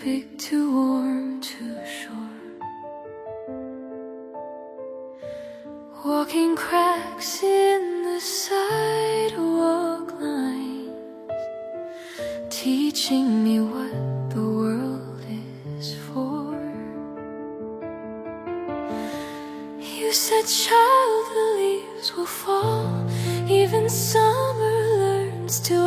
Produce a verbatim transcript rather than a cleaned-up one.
big, too warm, too short. Walking cracks in the sidewalk lines, teaching me what the world is for. You said, child, the leaves will fall, even summer learns to